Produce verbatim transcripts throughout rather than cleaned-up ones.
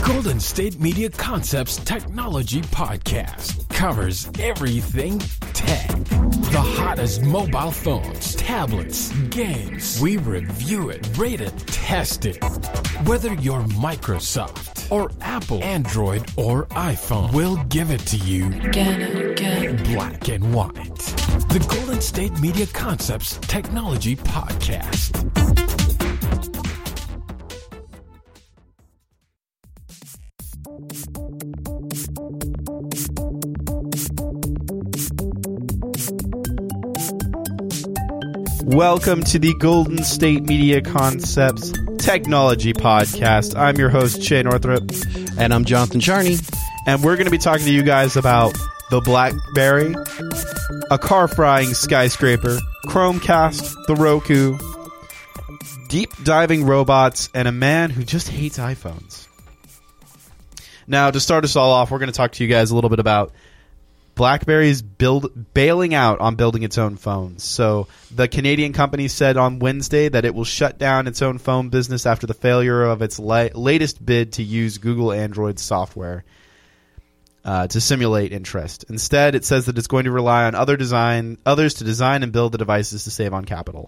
Golden State Media Concepts Technology Podcast covers everything tech. The hottest mobile phones, tablets, games. We review it, rate it, test it. Whether you're Microsoft or Apple, Android or iPhone, we'll give it to you again, again, black and white. The Golden State Media Concepts Technology Podcast. Welcome to the Golden State Media Concepts Technology Podcast. I'm your host, Shay Northrup. And I'm Jonathan Charney. And we're going to be talking to you guys about the BlackBerry, a car-frying skyscraper, Chromecast, the Roku, deep-diving robots, and a man who just hates iPhones. Now, to start us all off, we're going to talk to you guys a little bit about BlackBerry's build bailing out on building its own phones. So the Canadian company said on Wednesday that it will shut down its own phone business after the failure of its la- latest bid to use Google Android software uh, to simulate interest. Instead, it says that it's going to rely on other design others to design and build the devices to save on capital.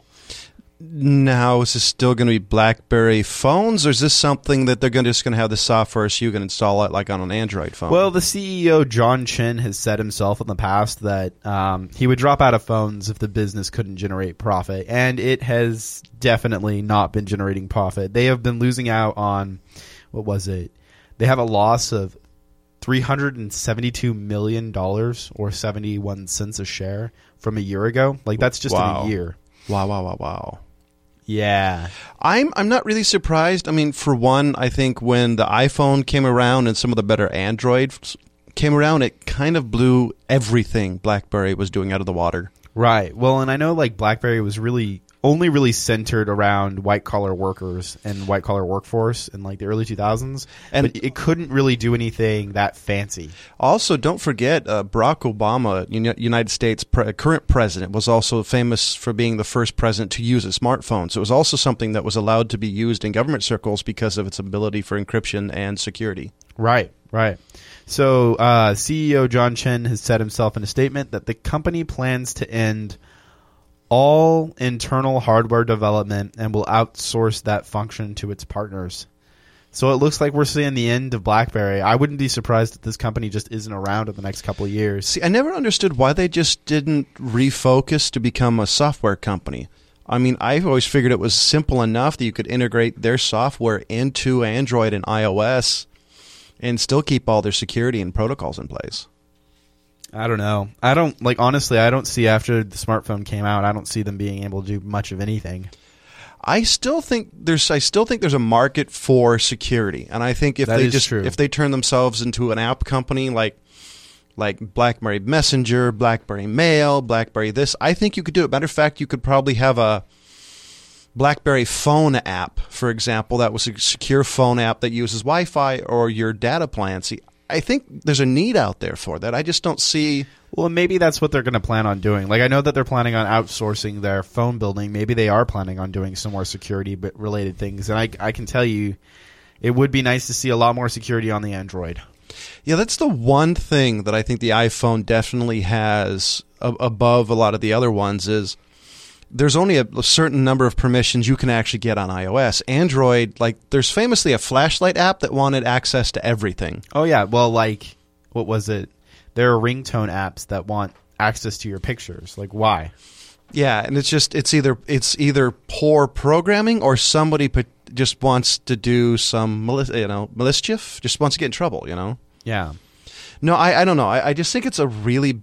Now, is this still going to be BlackBerry phones, or is this something that they're going to, just going to have the software so you can install it like on an Android phone? Well, the C E O, John Chen, has said himself in the past that um, he would drop out of phones if the business couldn't generate profit, and it has definitely not been generating profit. They have been losing out on, what was it? They have a loss of three hundred seventy-two million dollars or seventy-one cents a share from a year ago. Like, that's just wow. in a year. Wow, wow, wow, wow. Yeah. I'm I'm not really surprised. I mean, for one, I think when the iPhone came around and some of the better Androids came around, it kind of blew everything BlackBerry was doing out of the water. Right. Well, and I know like BlackBerry was really only really centered around white-collar workers and white-collar workforce in like the early two thousands, and but it couldn't really do anything that fancy. Also, don't forget, uh, Barack Obama, United States pre- current president, was also famous for being the first president to use a smartphone. So it was also something that was allowed to be used in government circles because of its ability for encryption and security. Right, right. So uh, C E O John Chen has said himself in a statement that the company plans to end all internal hardware development and will outsource that function to its partners. So it looks like we're seeing the end of BlackBerry. I wouldn't be surprised if this company just isn't around in the next couple of years. See, I never understood why they just didn't refocus to become a software company. I mean, I've always figured it was simple enough that you could integrate their software into Android and iOS and still keep all their security and protocols in place. I don't know. I don't like honestly. I don't see after the smartphone came out. I don't see them being able to do much of anything. I still think there's. I still think there's a market for security, and I think if that they is just true. if they turn themselves into an app company like like BlackBerry Messenger, BlackBerry Mail, BlackBerry this, I think you could do it. Matter of fact, you could probably have a BlackBerry phone app, for example, that was a secure phone app that uses Wi-Fi or your data plan. See, I think there's a need out there for that. I just don't see. Well, maybe that's what they're going to plan on doing. Like, I know that they're planning on outsourcing their phone building. Maybe they are planning on doing some more security-related things. And I, I can tell you, it would be nice to see a lot more security on the Android. Yeah, that's the one thing that I think the iPhone definitely has a- above a lot of the other ones is there's only a, a certain number of permissions you can actually get on iOS. Android, like, there's famously a flashlight app that wanted access to everything. Oh, yeah. Well, like, what was it? There are ringtone apps that want access to your pictures. Like, why? Yeah, and it's just, it's either it's either poor programming or somebody put, just wants to do some, you know, mischief, just wants to get in trouble, you know? Yeah. No, I, I don't know. I, I just think it's a really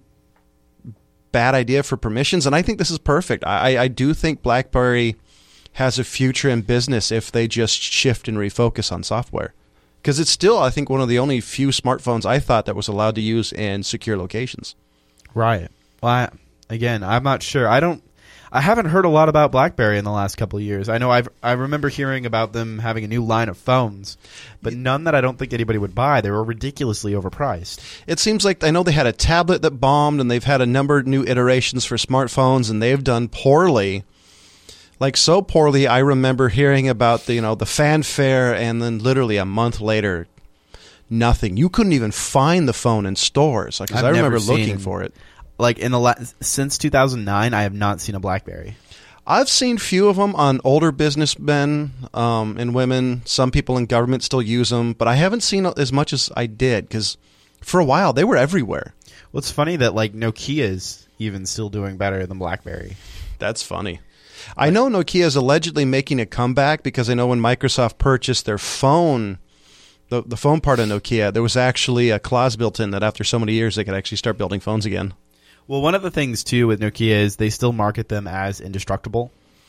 bad idea for permissions, and I think this is perfect. I, I do think BlackBerry has a future in business if they just shift and refocus on software. Because it's still, I think, one of the only few smartphones I thought that was allowed to use in secure locations. Right. Well, I, again, I'm not sure. I don't. I haven't heard a lot about BlackBerry in the last couple of years. I know I've I remember hearing about them having a new line of phones, but none that I don't think anybody would buy. They were ridiculously overpriced. It seems like I know they had a tablet that bombed, and they've had a number of new iterations for smartphones, and they've done poorly. Like so poorly, I remember hearing about the you know the fanfare, and then literally a month later, nothing. You couldn't even find the phone in stores. Like, 'cause I've I remember never looking seen- for it. Like in the la- since two thousand nine, I have not seen a BlackBerry. I've seen few of them on older businessmen um, and women. Some people in government still use them, but I haven't seen as much as I did because for a while they were everywhere. Well, it's funny that like Nokia's even still doing better than BlackBerry. That's funny. I know Nokia is allegedly making a comeback because I know when Microsoft purchased their phone, the, the phone part of Nokia, there was actually a clause built in that after so many years they could actually start building phones again. Well, one of the things too with Nokia is they still market them as indestructible.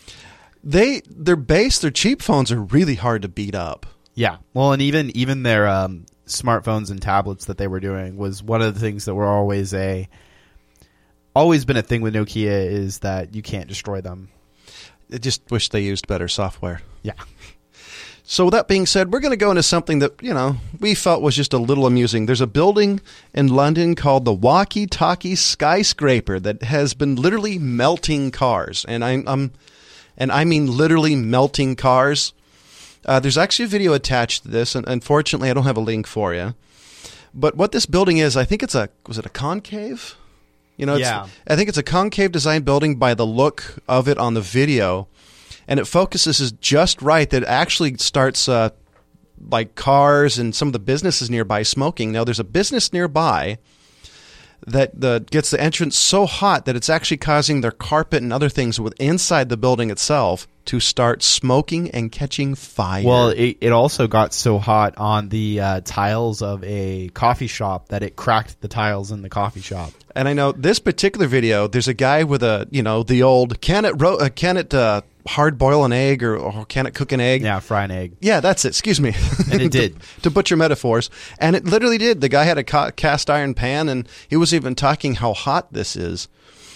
They their base, their cheap phones are really hard to beat up. Yeah. Well, and even even their um, smartphones and tablets that they were doing was one of the things that were always a always been a thing with Nokia is that you can't destroy them. I just wish they used better software. Yeah. So with that being said, we're going to go into something that, you know, we felt was just a little amusing. There's a building in London called the Walkie Talkie Skyscraper that has been literally melting cars. And I, I'm, and I mean literally melting cars. Uh, there's actually a video attached to this, and unfortunately I don't have a link for you. But what this building is, I think it's a, was it a concave? You know, it's, Yeah. I think it's a concave design building by the look of it on the video. And it focuses is just right that it actually starts uh, like cars and some of the businesses nearby smoking. Now, there's a business nearby that the, gets the entrance so hot that it's actually causing their carpet and other things with inside the building itself to start smoking and catching fire. Well, it, it also got so hot on the uh, tiles of a coffee shop that it cracked the tiles in the coffee shop. And I know this particular video, there's a guy with a, you know, the old, can it, ro- uh, can it uh, hard boil an egg or, or can it cook an egg? Yeah, fry an egg. Yeah, that's it. Excuse me. And it did. to, to butcher metaphors. And it literally did. The guy had a ca- cast iron pan, and he was even talking how hot this is.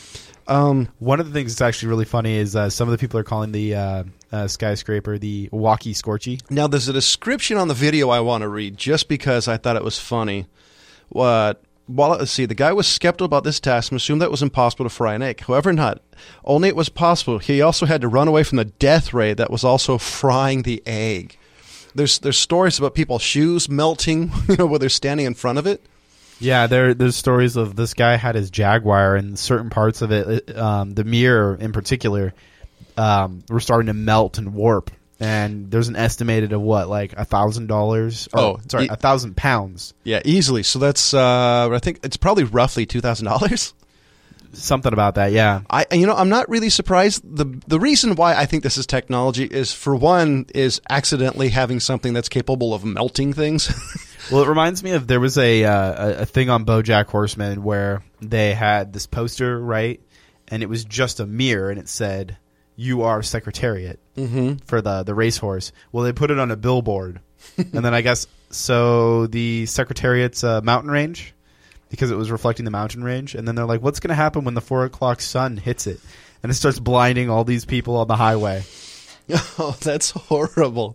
Um, One of the things that's actually really funny is uh, some of the people are calling the uh, uh, skyscraper the Walkie Scorchy. now, there's a description on the video I want to read just because I thought it was funny. What? Well, let's see. The guy was skeptical about this task and assumed that it was impossible to fry an egg. However, not only it was possible, he also had to run away from the death ray that was also frying the egg. There's there's stories about people's shoes melting, you know, where they're standing in front of it. Yeah, there there's stories of this guy had his Jaguar and certain parts of it, um, the mirror in particular, um, were starting to melt and warp. And there's an estimated of what, like a thousand dollars? Oh, sorry, e- a thousand pounds. Yeah, easily. So that's uh, I think it's probably roughly two thousand dollars. Something about that, yeah. I, you know, I'm not really surprised. the The reason why I think this is technology is, for one, is accidentally having something that's capable of melting things. Well, it reminds me of there was a uh, a- a thing on BoJack Horseman where they had this poster, right, and it was just a mirror, and it said, "You are Secretariat," Mm-hmm. for the the racehorse. Well, they put it on a billboard, and then I guess so the Secretariat's uh, mountain range, because it was reflecting the mountain range, and then they're like, "What's going to happen when the four o'clock sun hits it?" And it starts blinding all these people on the highway. Oh, that's horrible.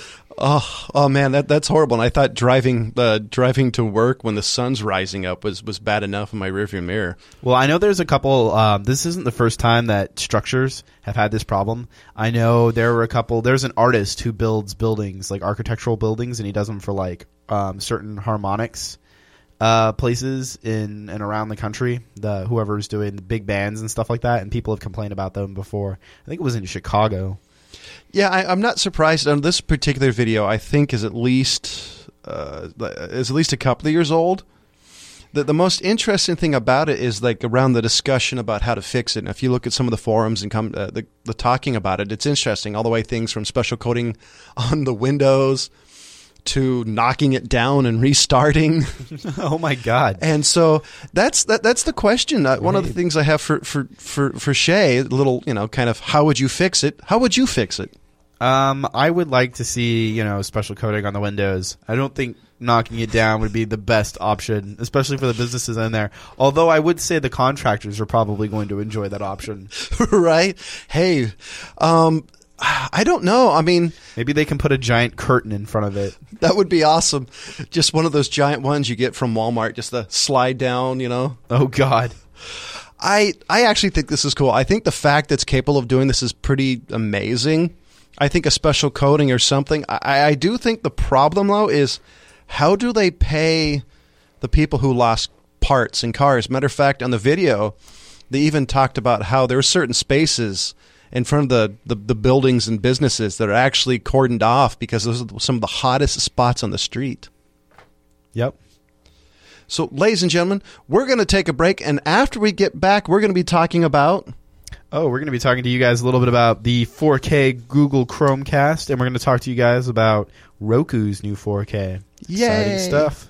Oh, oh man, that that's horrible. And I thought driving uh, driving to work when the sun's rising up was, was bad enough in my rearview mirror. Well, I know there's a couple. Um, this isn't the first time that structures have had this problem. I know there were a couple. There's an artist who builds buildings, like architectural buildings, and he does them for like um, certain harmonics uh, places in and around the country. The whoever's doing the big bands and stuff like that, and people have complained about them before. I think it was in Chicago. Yeah, I, I'm not surprised. On this particular video, I think is at least uh, is at least a couple of years old. The the most interesting thing about it is like around the discussion about how to fix it. And if you look at some of the forums and come uh, the the talking about it, it's interesting. All the way things from special coating on the windows to knocking it down and restarting. Oh my God! And so that's that. That's the question. Uh, One of the Right. things I have for for for for Shay, a little, you know, kind of how would you fix it? How would you fix it? Um, I would like to see, you know, special coating on the windows. I don't think knocking it down would be the best option, especially for the businesses in there. Although I would say the contractors are probably going to enjoy that option. Right? Hey, um, I don't know. I mean, Maybe they can put a giant curtain in front of it. that would be awesome. Just one of those giant ones you get from Walmart, just the slide down, you know. Oh God. I I actually think this is cool. I think the fact that it's capable of doing this is pretty amazing. I think a special coating or something. I, I do think the problem, though, is How do they pay the people who lost parts in cars? Matter of fact, on the video, they even talked about how there are certain spaces in front of the, the, the buildings and businesses that are actually cordoned off because those are some of the hottest spots on the street. Yep. So, ladies and gentlemen, we're going to take a break, and after we get back, we're going to be talking about... Oh, we're going to be talking to you guys a little bit about the four K Google Chromecast, and we're going to talk to you guys about Roku's new four K. Yay. Exciting stuff.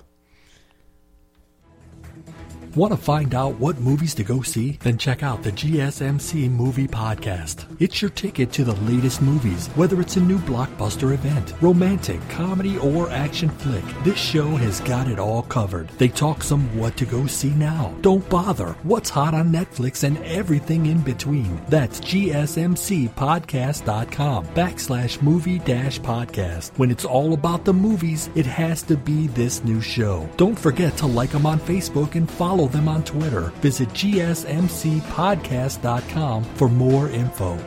Want to find out what movies to go see? Then check out the G S M C Movie Podcast. It's your ticket to the latest movies, whether it's a new blockbuster event, romantic, comedy, or action flick. This show has got it all covered. They talk some what to go see now. Don't bother. What's hot on Netflix and everything in between. That's gsmcpodcast.com backslash movie dash podcast. When it's all about the movies, it has to be this new show. Don't forget to like them on Facebook and follow them on Twitter. Visit g s m c podcast dot com for more info.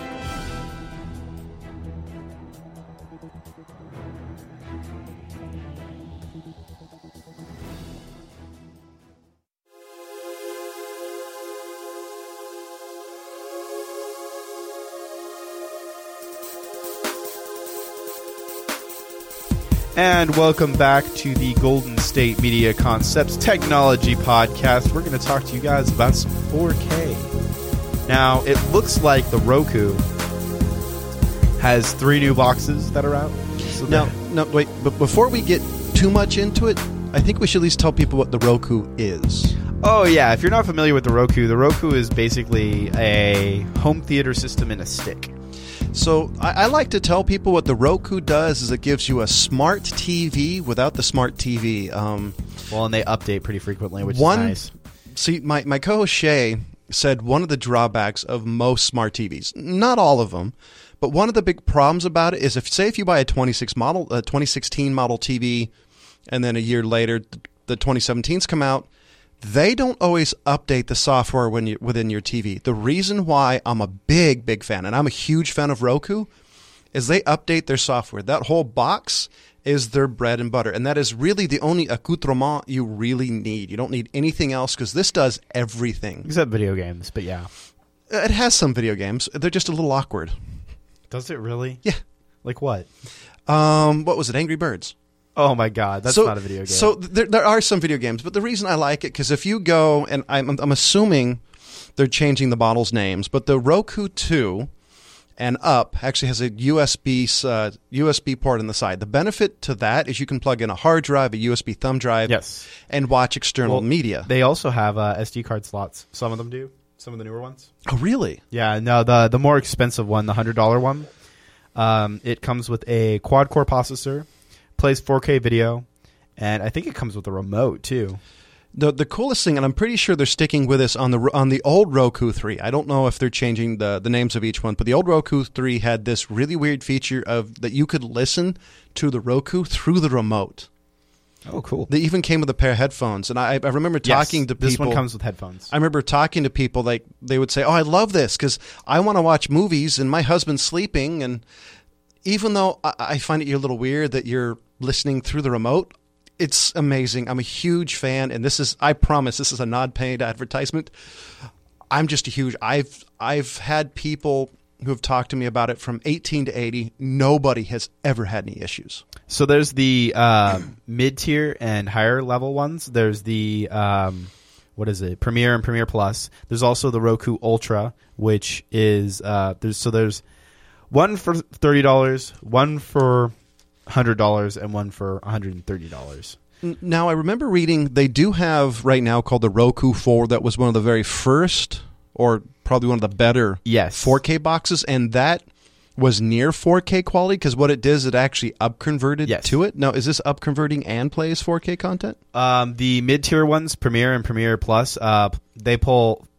And welcome back to the Golden State Media Concepts Technology Podcast. We're going to talk to you guys about some four K. Now, it looks like the Roku has three new boxes that are out. So No, no, wait. But before we get too much into it, I think we should at least tell people what the Roku is. Oh, yeah. If you're not familiar with the Roku, the Roku is basically a home theater system in a stick. So I, I like to tell people what the Roku does is it gives you a smart T V without the smart T V. Um, Well, and they update pretty frequently, which one, is nice. See, my, my co-host Shay said one of the drawbacks of most smart T Vs, not all of them, but one of the big problems about it is if, say, if you buy a twenty-six model, a twenty sixteen model T V, and then a year later the twenty seventeens come out, they don't always update the software when you, within your T V. The reason why I'm a big, big fan, and I'm a huge fan of Roku, is they update their software. That whole box is their bread and butter, and that is really the only accoutrement you really need. You don't need anything else because this does everything. Except video games, but yeah. It has some video games. They're just a little awkward. Does it really? Yeah. Like what? Um, what was it? Angry Birds. Oh my God, that's so, not a video game. So there, there are some video games, but the reason I like it, because if you go, and I'm, I'm assuming they're changing the models' names, but the Roku two and up actually has a U S B uh, U S B port on the side. The benefit to that is you can plug in a hard drive, a U S B thumb drive, yes, and watch external well, media. They also have uh, S D card slots. Some of them do. Some of the newer ones. Oh, really? Yeah, no, the the more expensive one, the one hundred dollar one, um, it comes with a quad-core processor, plays four K video, and I think it comes with a remote, too. The the coolest thing, and I'm pretty sure they're sticking with this on the on the old Roku three. I don't know if they're changing the, the names of each one, but the old Roku three had this really weird feature of that you could listen to the Roku through the remote. Oh, cool. They even came with a pair of headphones, and I, I remember talking yes, to people. This one comes with headphones. I remember talking to people, like they would say, "Oh, I love this because I want to watch movies, and my husband's sleeping." And even though I, I find it a little weird that you're listening through the remote, it's amazing. I'm a huge fan, and this is—I promise, this is a non-paid advertisement. I'm just a huge. I've I've had people who have talked to me about it from eighteen to eighty. Nobody has ever had any issues. So there's the uh, mid-tier and higher level ones. There's the um, what is it? Premiere and Premiere Plus. There's also the Roku Ultra, which is uh, there's so there's one for thirty dollars, one for one hundred dollars, and one for one hundred thirty dollars. Now I remember reading they do have right now called the Roku four. That was one of the very first, or probably one of the better, yes, four K boxes, and that was near four K quality because what it did is it actually upconverted yes. to it. Now, is this upconverting and plays four K content? Um, the mid-tier ones, Premiere and Premiere Plus, uh, they pull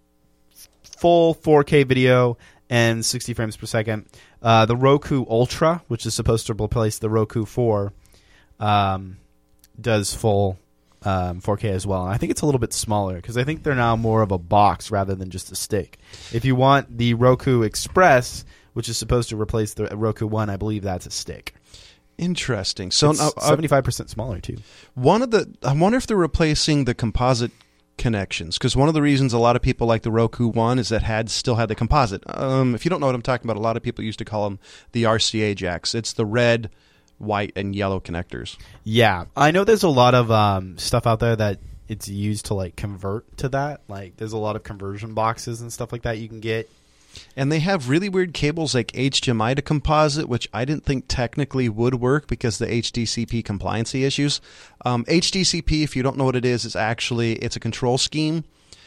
full four K video and sixty frames per second. Uh, the Roku Ultra, which is supposed to replace the Roku four, um, does full um, four K as well. And I think it's a little bit smaller because I think they're now more of a box rather than just a stick. If you want the Roku Express, which is supposed to replace the Roku One, I believe that's a stick. Interesting. So It's now, uh, seventy-five percent smaller too. one of the I wonder if they're replacing the composite connections, because one of the reasons a lot of people like the Roku One is that had still had the composite. Um, if you don't know what I'm talking about, a lot of people used to call them the R C A jacks. It's the red, white, and yellow connectors. Yeah, I know there's a lot of um, stuff out there that it's used to like convert to that. Like there's a lot of conversion boxes and stuff like that you can get. And they have really weird cables like H D M I to composite, which I didn't think technically would work because the H D C P compliancy issues. Um, H D C P, if you don't know what it is, is actually it's a control scheme.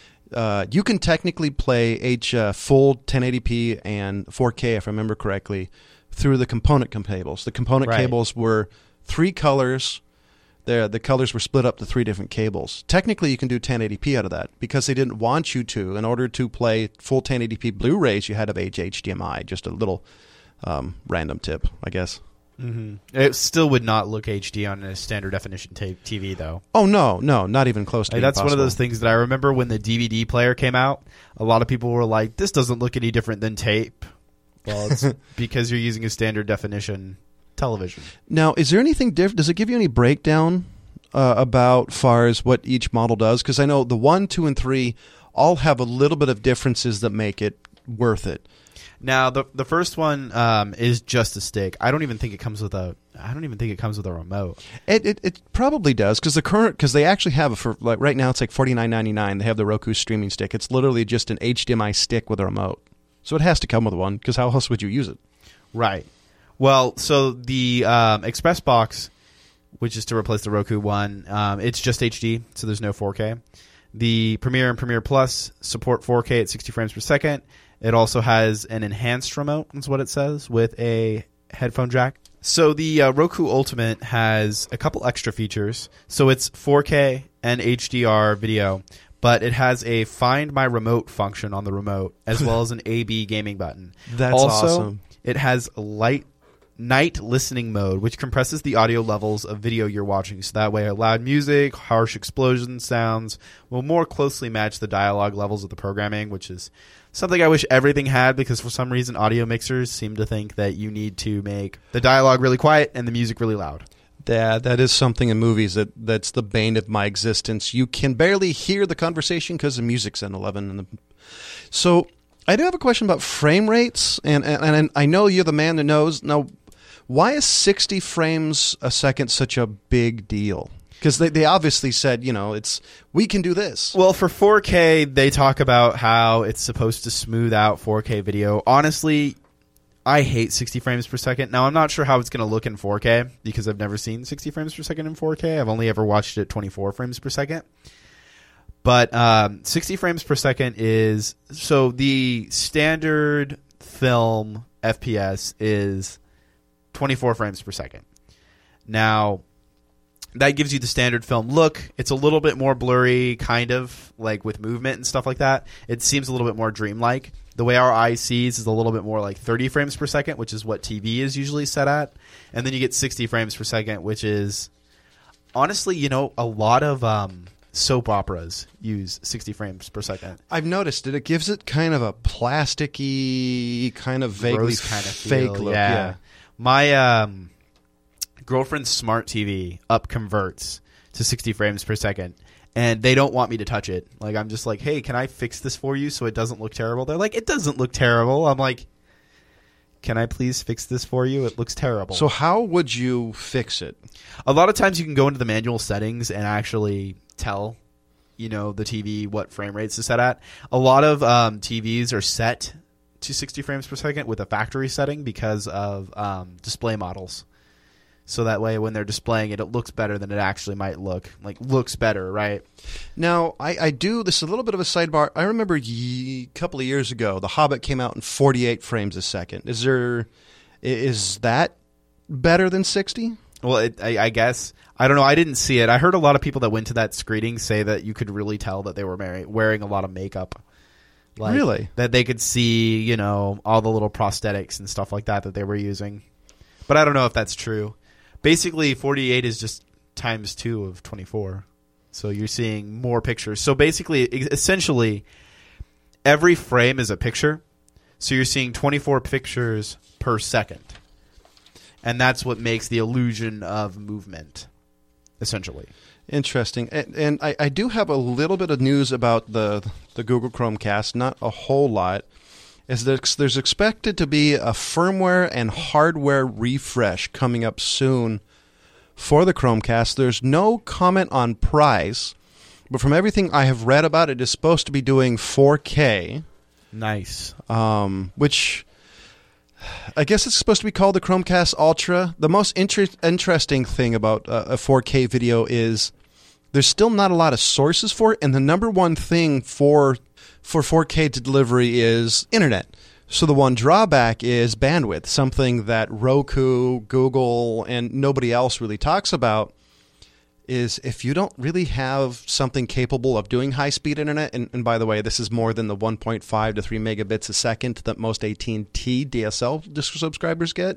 Uh, you can technically play H uh, full ten eighty p and four K, if I remember correctly, through the component cables. The component Right. cables were three colors. The, the colors were split up to three different cables. Technically, you can do ten eighty p out of that because they didn't want you to. In order to play full ten eighty p Blu-rays, you had to have H D M I. Just a little um, random tip, I guess. Mm-hmm. It still would not look H D on a standard definition ta- T V, though. Oh, no, no, not even close to Like, being that's one of possible. those things that I remember when the D V D player came out. A lot of people were like, "This doesn't look any different than tape." Well, it's because you're using a standard definition television. Now, is there anything different? Does it give you any breakdown uh, about far as what each model does? Because I know the one, two, and three all have a little bit of differences that make it worth it. Now, the the first one um, is just a stick. I don't even think it comes with a. I don't even think it comes with a remote. It it, it probably does because the current because they actually have it for like right now it's like forty-nine ninety-nine. They have the Roku streaming stick. It's literally just an H D M I stick with a remote, so it has to come with one because how else would you use it? Right. Well, so the um, Express Box, which is to replace the Roku One, um, it's just H D, so there's no four K. The Premiere and Premiere Plus support four K at sixty frames per second. It also has an enhanced remote, is what it says, with a headphone jack. So the uh, Roku Ultimate has a couple extra features. So it's four K and H D R video, but it has a Find My Remote function on the remote, as well as an A B gaming button. That's also, awesome. It has light night listening mode, which compresses the audio levels of video you're watching. So that way loud music, harsh explosion sounds will more closely match the dialogue levels of the programming, which is something I wish everything had, because for some reason audio mixers seem to think that you need to make the dialogue really quiet and the music really loud. That that is something in movies that that's the bane of my existence. You can barely hear the conversation because the music's in eleven. And the, so I do have a question about frame rates, and, and and I know you're the man that knows. Now, why is sixty frames a second such a big deal? Because they, they obviously said, you know, it's we can do this. Well, for four K, they talk about how it's supposed to smooth out four K video. Honestly, I hate sixty frames per second. Now, I'm not sure how it's going to look in four K because I've never seen sixty frames per second in four K. I've only ever watched it twenty-four frames per second. But um, sixty frames per second is... So the standard film F P S is twenty-four frames per second. Now, that gives you the standard film look. It's a little bit more blurry, kind of, like with movement and stuff like that. It seems a little bit more dreamlike. The way our eye sees is a little bit more like thirty frames per second, which is what T V is usually set at. And then you get sixty frames per second, which is, honestly, you know, a lot of um, soap operas use sixty frames per second. I've noticed it. It gives it kind of a plasticky, kind of vaguely Gross kind of fake feel. look. Yeah. Yeah. My um, girlfriend's smart T V up converts to sixty frames per second, and they don't want me to touch it. Like, I'm just like, hey, can I fix this for you so it doesn't look terrible? They're like, it doesn't look terrible. I'm like, can I please fix this for you? It looks terrible. So how would you fix it? A lot of times you can go into the manual settings and actually tell, you know, the T V what frame rates to set at. A lot of um, T Vs are set to sixty frames per second with a factory setting because of um, display models. So that way when they're displaying it, it looks better than it actually might look. Like, looks better, right? Now, I, I do, this is a little bit of a sidebar. I remember a couple of years ago, The Hobbit came out in forty-eight frames a second. Is there, is that better than sixty? Well, it, I, I guess. I don't know. I didn't see it. I heard a lot of people that went to that screening say that you could really tell that they were mar- wearing a lot of makeup. Like, really? That they could see, you know, all the little prosthetics and stuff like that that they were using. But I don't know if that's true. Basically, forty-eight is just times two of twenty-four. So you're seeing more pictures. So basically, essentially, every frame is a picture. So you're seeing twenty-four pictures per second. and that's what makes the illusion of movement, essentially. Interesting. And, and I, I do have a little bit of news about the the Google Chromecast, not a whole lot. Is there's, there's expected to be a firmware and hardware refresh coming up soon for the Chromecast. There's no comment on price, but from everything I have read about it, it is supposed to be doing four K. Nice. Um, which I guess it's supposed to be called the Chromecast Ultra. The most inter- interesting thing about uh, a four K video is there's still not a lot of sources for it, and the number one thing for for four K to delivery is internet. So the one drawback is bandwidth, something that Roku, Google, and nobody else really talks about. Is if you don't really have something capable of doing high-speed internet, and, and by the way, this is more than the one point five to three megabits a second that most A T and T D S L subscribers get,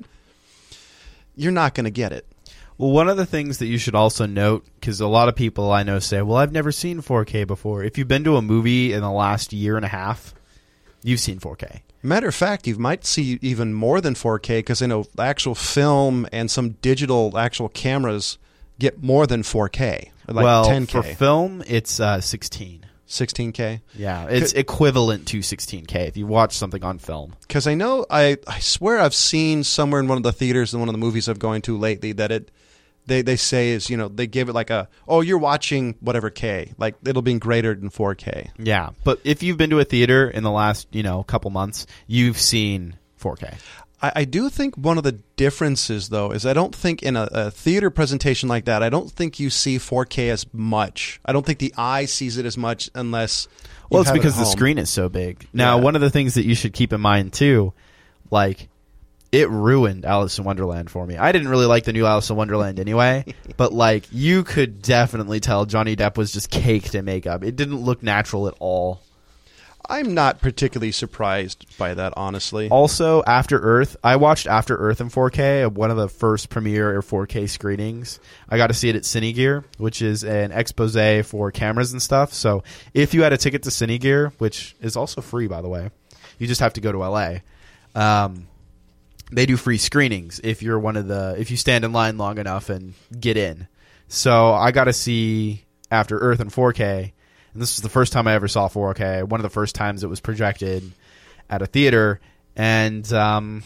you're not going to get it. Well, one of the things that you should also note, because a lot of people I know say, well, I've never seen four K before. If you've been to a movie in the last year and a half, you've seen four K. Matter of fact, you might see even more than four K, because I know actual film and some digital actual cameras get more than four K, like well, ten K. For film, it's uh, sixteen. sixteen K? Yeah, it's equivalent to sixteen K if you watch something on film. Because I know, I, I swear I've seen somewhere in one of the theaters in one of the movies I've gone to lately that it they, they say is, you know, they give it like a, oh, you're watching whatever K. Like, it'll be greater than four K. Yeah, but if you've been to a theater in the last, you know, couple months, you've seen four K. I, I do think one of the differences, though, is I don't think in a, a theater presentation like that, I don't think you see four K as much. I don't think the eye sees it as much unless you Well, it's have it because at the home. screen is so big. Now, Yeah. one of the things that you should keep in mind, too, like, it ruined Alice in Wonderland for me. I didn't really like the new Alice in Wonderland anyway, but, like, you could definitely tell Johnny Depp was just caked in makeup. It didn't look natural at all. I'm not particularly surprised by that, honestly. Also, After Earth, I watched After Earth in four K, one of the first premiere or four K screenings. I got to see it at CineGear, which is an expose for cameras and stuff. So if you had a ticket to CineGear, which is also free, by the way, you just have to go to L A. Um, they do free screenings if you're one of the if you stand in line long enough and get in. So I got to see After Earth in four K. And this was the first time I ever saw four K. One of the first times it was projected at a theater. And um,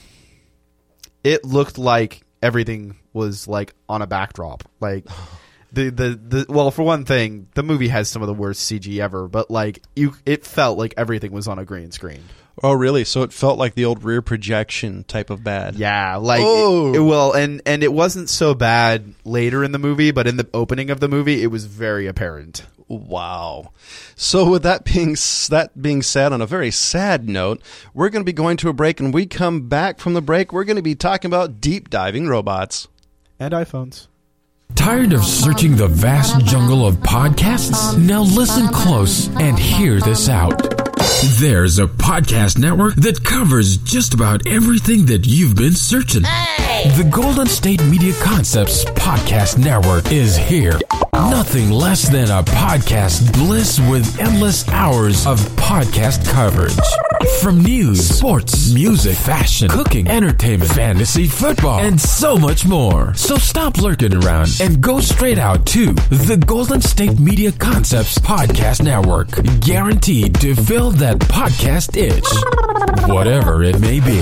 it looked like everything was like on a backdrop. Like the, the, the well, for one thing, the movie has some of the worst C G ever. But like you, it felt like everything was on a green screen. Oh, really? So it felt like the old rear projection type of bad. Yeah, like Oh. it, it, well, and and it wasn't so bad later in the movie, but in the opening of the movie, it was very apparent. Wow. So with that being that being said, on a very sad note, we're going to be going to a break, and we come back from the break, we're going to be talking about deep diving robots. And iPhones. Tired of searching the vast jungle of podcasts? Now listen close and hear this out. There's a podcast network that covers just about everything that you've been searching. Hey! The Golden State Media Concepts Podcast Network is here. Nothing less than a podcast bliss with endless hours of podcast coverage. From news, sports, music, fashion, cooking, entertainment, fantasy, football, and so much more. So stop lurking around and go straight out to the Golden State Media Concepts Podcast Network. Guaranteed to fill that podcast itch, whatever it may be.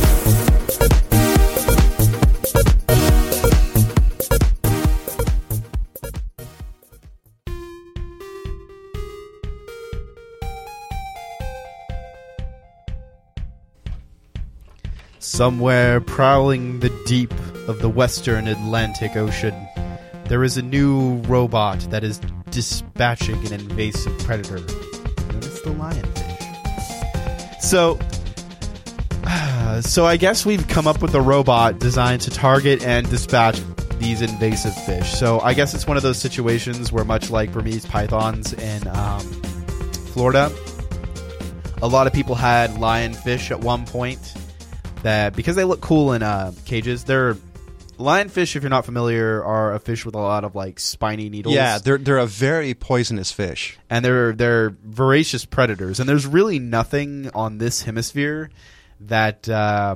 Somewhere prowling the deep of the western Atlantic Ocean, there is a new robot that is dispatching an invasive predator, known as the lionfish. So, uh, so I guess we've come up with a robot designed to target and dispatch these invasive fish. So I guess it's one of those situations where, much like Burmese pythons in um, Florida, a lot of people had lionfish at one point. That because they look cool in uh, cages, they're lionfish. If you're not familiar, are a fish with a lot of like spiny needles. Yeah, they're they're a very poisonous fish, and they're they're voracious predators. And there's really nothing on this hemisphere that uh,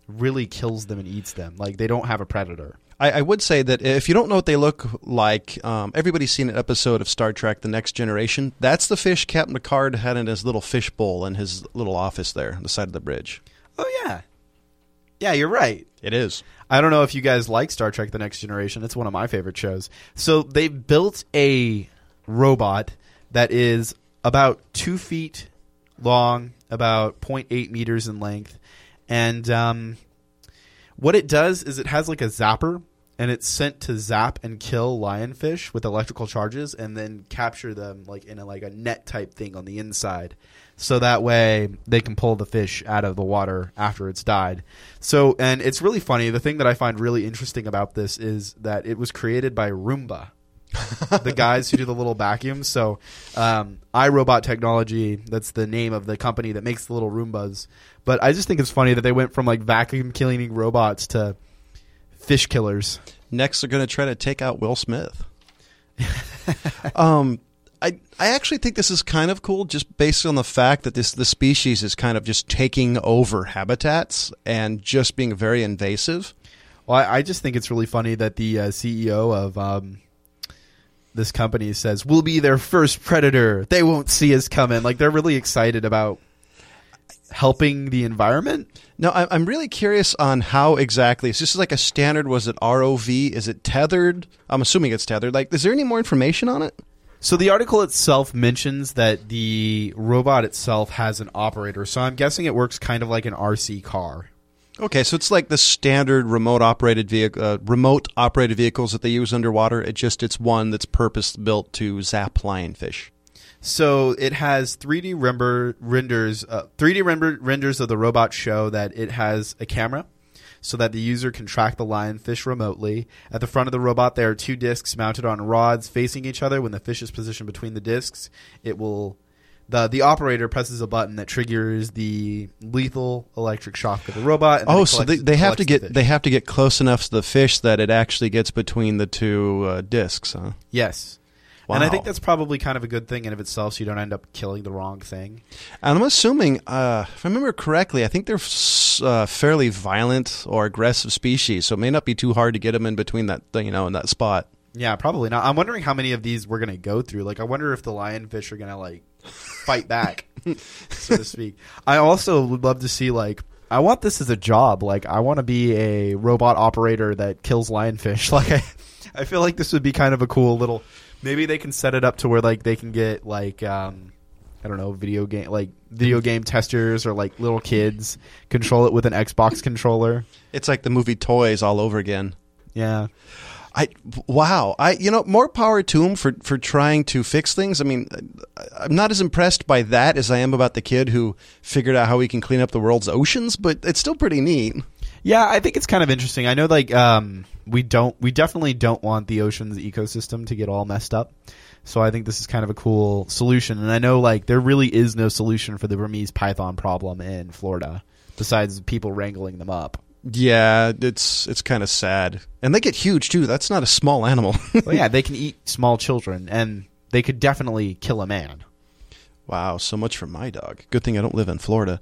really kills them and eats them. Like they don't have a predator. I, I would say that if you don't know what they look like, um, everybody's seen an episode of Star Trek: The Next Generation. That's the fish Captain Picard had in his little fish bowl in his little office there on the side of the bridge. Oh, yeah. Yeah, you're right. It is. I don't know if you guys like Star Trek: The Next Generation. It's one of my favorite shows. So they built a robot that is about two feet long, about zero point eight meters in length. And um, what it does is it has like a zapper, and it's sent to zap and kill lionfish with electrical charges and then capture them like in a, like a net type thing on the inside. So that way they can pull the fish out of the water after it's died. So, and it's really funny. The thing that I find really interesting about this is that it was created by Roomba, the guys who do the little vacuums. So, um, iRobot Technology, that's the name of the company that makes the little Roombas. But I just think it's funny that they went from like vacuum cleaning robots to fish killers. Next, they're going to try to take out Will Smith. um, I I actually think this is kind of cool, just based on the fact that this the species is kind of just taking over habitats and just being very invasive. Well, I, I just think it's really funny that the uh, C E O of um, this company says, "We'll be their first predator. They won't see us coming." Like they're really excited about helping the environment. No, I'm really curious on how exactly. Is this like a standard? Was it R O V? Is it tethered? I'm assuming it's tethered. Like, is there any more information on it? So the article itself mentions that the robot itself has an operator. So I'm guessing it works kind of like an R C car. Okay, so it's like the standard remote operated vehicle, uh, remote operated vehicles that they use underwater. It just it's one that's purpose built to zap lionfish. So it has three D render, renders. Uh, three D render, renders of the robot show that it has a camera, so that the user can track the lionfish remotely. At the front of the robot, there are two discs mounted on rods facing each other. When the fish is positioned between the discs, it will the the operator presses a button that triggers the lethal electric shock of the robot. And oh, then so they, they have to get the they have to get close enough to the fish that it actually gets between the two uh, discs, huh? Yes. Wow. And I think that's probably kind of a good thing in of itself, so you don't end up killing the wrong thing. And I'm assuming, uh, if I remember correctly, I think they're uh, fairly violent or aggressive species, so it may not be too hard to get them in between that, you know, in that spot. Yeah, probably not. I'm wondering how many of these we're going to go through. Like, I wonder if the lionfish are going to, like, fight back, so to speak. I also would love to see, like, I want this as a job. Like, I want to be a robot operator that kills lionfish. Like, I, I feel like this would be kind of a cool little... Maybe they can set it up to where like they can get like um, I don't know video game like video game testers or like little kids control it with an Xbox controller. It's like the movie Toys all over again. Yeah. I wow. I you know more power to him for for trying to fix things. I mean, I'm not as impressed by that as I am about the kid who figured out how he can clean up the world's oceans, but it's still pretty neat. Yeah, I think it's kind of interesting. I know like um, we don't we definitely don't want the ocean's ecosystem to get all messed up. So I think this is kind of a cool solution. And I know like there really is no solution for the Burmese python problem in Florida besides people wrangling them up. Yeah, it's it's kind of sad. And they get huge too. That's not a small animal. Well, yeah, they can eat small children and they could definitely kill a man. Wow, so much for my dog. Good thing I don't live in Florida.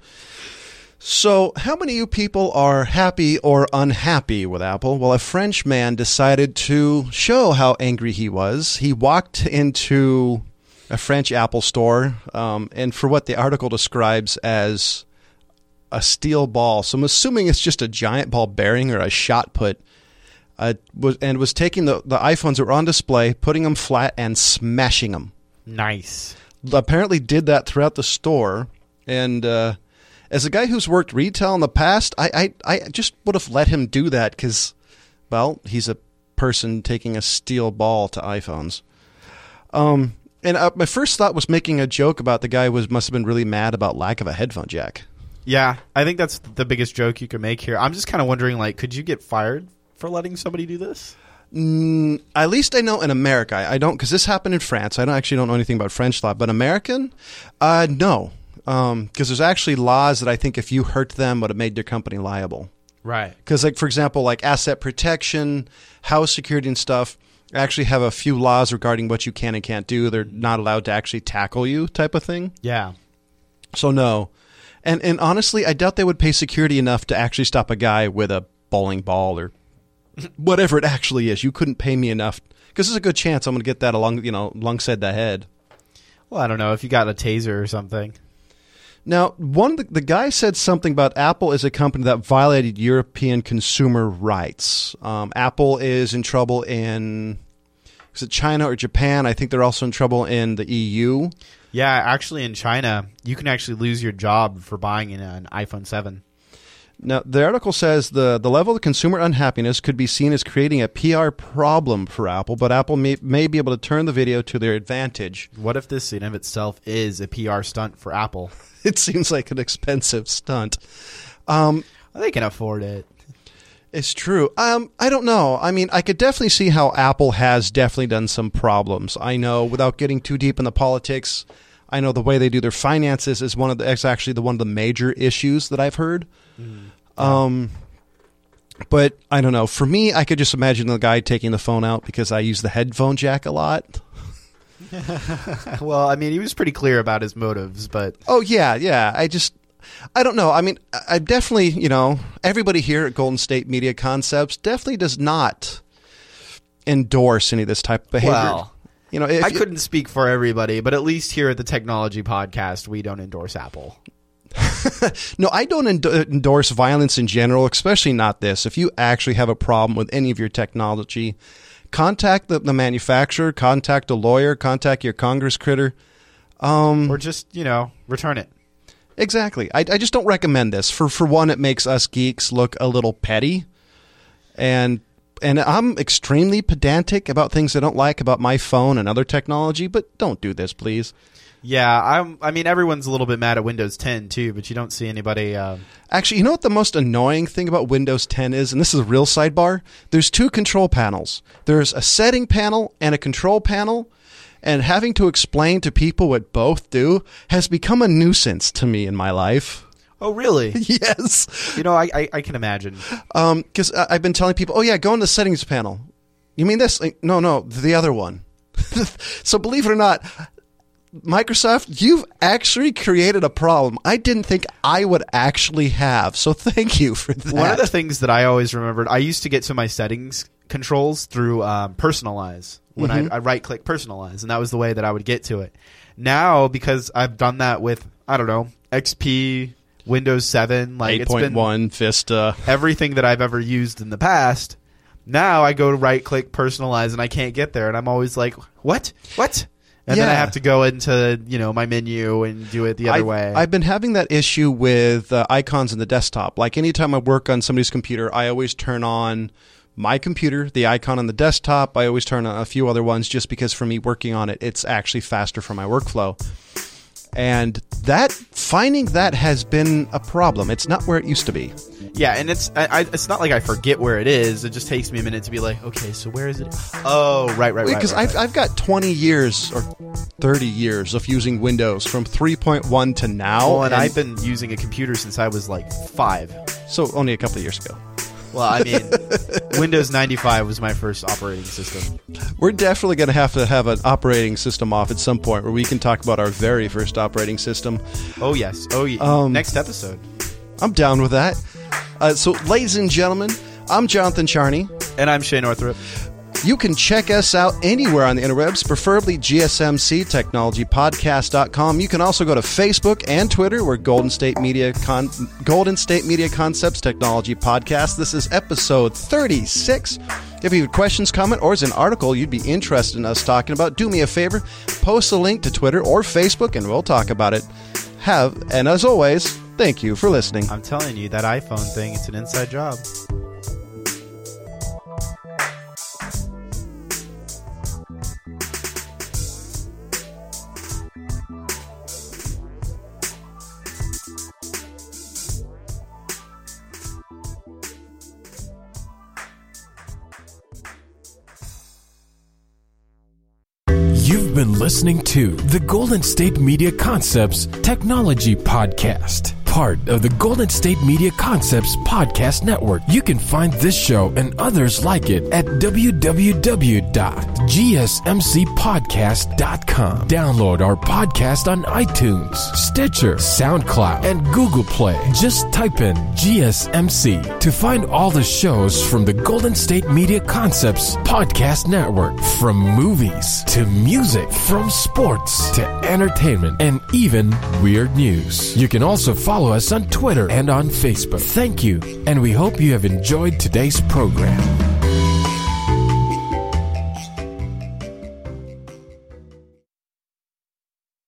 So, how many of you people are happy or unhappy with Apple? Well, a French man decided to show how angry he was. He walked into a French Apple store, um, and for what the article describes as a steel ball, so I'm assuming it's just a giant ball bearing or a shot put, uh, was, and was taking the, the iPhones that were on display, putting them flat, and smashing them. Nice. Apparently did that throughout the store, and... Uh, As a guy who's worked retail in the past, I I, I just would have let him do that because, well, he's a person taking a steel ball to iPhones. Um, and uh, my first thought was making a joke about the guy was must have been really mad about lack of a headphone jack. Yeah, I think that's the biggest joke you could make here. I'm just kind of wondering, like, could you get fired for letting somebody do this? Mm, at least I know in America. I, I don't, because this happened in France. I don't actually don't know anything about French law, but American, uh, no. Because um, there's actually laws that I think if you hurt them would have made their company liable. Right. Because, like for example, like asset protection, house security and stuff actually have a few laws regarding what you can and can't do. They're not allowed to actually tackle you type of thing. Yeah. So, no. And and honestly, I doubt they would pay security enough to actually stop a guy with a bowling ball or whatever it actually is. You couldn't pay me enough because there's a good chance I'm going to get that along, you know, alongside the head. Well, I don't know if you got a taser or something. Now, one of the, the guy said something about Apple is a company that violated European consumer rights. Um, Apple is in trouble in, is it China or Japan? I think they're also in trouble in the E U. Yeah, actually in China, you can actually lose your job for buying an, an iPhone seven. Now, the article says the, the level of consumer unhappiness could be seen as creating a P R problem for Apple, but Apple may, may be able to turn the video to their advantage. What if this in of itself is a P R stunt for Apple? It seems like an expensive stunt. Um, they can afford it. It's true. Um, I don't know. I mean, I could definitely see how Apple has definitely done some problems. I know, without getting too deep in the politics, I know the way they do their finances is one of the, it's actually the one of the major issues that I've heard. Mm. Um, but I don't know. For me, I could just imagine the guy taking the phone out because I use the headphone jack a lot. Well, I mean, he was pretty clear about his motives, but oh yeah, yeah. I just, I don't know. I mean, I definitely, you know, everybody here at Golden State Media Concepts definitely does not endorse any of this type of behavior. Well, you know, if I you, couldn't speak for everybody, but at least here at the Technology Podcast, we don't endorse Apple. No, I don't endo- endorse violence in general, especially not this. If you actually have a problem with any of your technology, contact the, the manufacturer, contact a lawyer, contact your Congress critter. Um, or just, you know, return it. Exactly. I, I just don't recommend this. For for one, it makes us geeks look a little petty. And and I'm extremely pedantic about things I don't like about my phone and other technology, but don't do this, please. Yeah, I'm, I mean, everyone's a little bit mad at Windows ten, too, but you don't see anybody... Uh... Actually, you know what the most annoying thing about Windows ten is? And this is a real sidebar. There's two control panels. There's a setting panel and a control panel. And having to explain to people what both do has become a nuisance to me in my life. Oh, really? Yes. You know, I, I, I can imagine. Because um, I've been telling people, oh, yeah, go in the settings panel. You mean this? Like, no, no, the other one. So believe it or not... Microsoft, you've actually created a problem I didn't think I would actually have. So thank you for that. One of the things that I always remembered, I used to get to my settings controls through um, Personalize. When mm-hmm. I, I right-click Personalize, and that was the way that I would get to it. Now, because I've done that with, I don't know, X P, Windows seven, like eight point one, Vista. Everything that I've ever used in the past, now I go to right-click Personalize, and I can't get there. And I'm always like, what? What? And yeah. then I have to go into, you know, my menu and do it the other I've, way. I've been having that issue with uh, icons in the desktop. Like anytime I work on somebody's computer, I always turn on my computer, the icon on the desktop. I always turn on a few other ones just because for me working on it, it's actually faster for my workflow. And that finding that has been a problem. It's not where it used to be. Yeah, and it's I, I, it's not like I forget where it is. It just takes me a minute to be like, okay, so where is it? Oh, right, right, right. Because right, I've, right. I've got twenty years or thirty years of using Windows from three point one to now. Well, and, and I've been using a computer since I was like five. So only a couple of years ago. Well, I mean, Windows ninety-five was my first operating system. We're definitely going to have to have an operating system off at some point where we can talk about our very first operating system. Oh, yes. Oh, yeah. Um, Next episode. I'm down with that. Uh, so, ladies and gentlemen, I'm Jonathan Charney. And I'm Shane Northrup. You can check us out anywhere on the interwebs, preferably G S M C Technology Podcast dot com. You can also go to Facebook and Twitter. We're Golden State Media Con- Golden State Media Concepts Technology Podcast. This is episode thirty-six. If you have questions, comment, or is an article you'd be interested in us talking about, do me a favor, post a link to Twitter or Facebook, and we'll talk about it. Have, and as always, thank you for listening. I'm telling you, that iPhone thing, it's an inside job. You've been listening to the Golden State Media Concepts Technology Podcast, part of the Golden State Media Concepts Podcast Network. You can find this show and others like it at w w w dot g s m c podcast dot com. Download our podcast on iTunes, Stitcher, SoundCloud, and Google Play. Just type in G S M C to find all the shows from the Golden State Media Concepts Podcast Network. From movies to music, from sports to entertainment, and even weird news. You can also follow us on Twitter and on Facebook. Thank you, and we hope you have enjoyed today's program.